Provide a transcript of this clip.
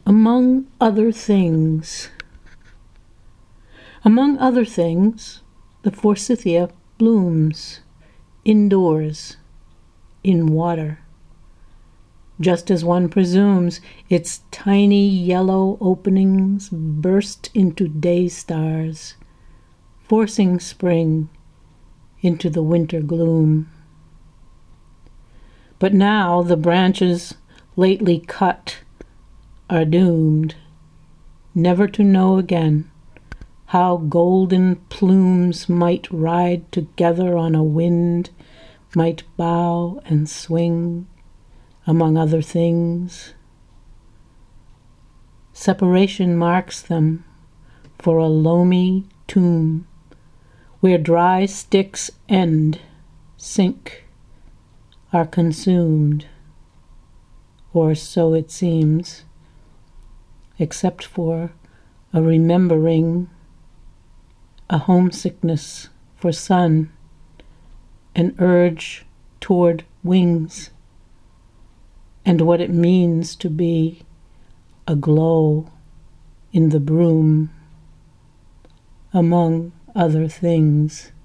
Among other things. Among other things, the forsythia blooms indoors, in water. Just as one presumes, its tiny yellow openings burst into day stars, forcing spring into the winter gloom. But now the branches lately cut are doomed, never to know again how golden plumes might ride together on a wind, might bow and swing, among other things. Separation marks them for a loamy tomb, where dry sticks end, sink, are consumed, or so it seems, except for a remembering, a homesickness for sun, an urge toward wings, and what it means to be aglow in the broom, among other things.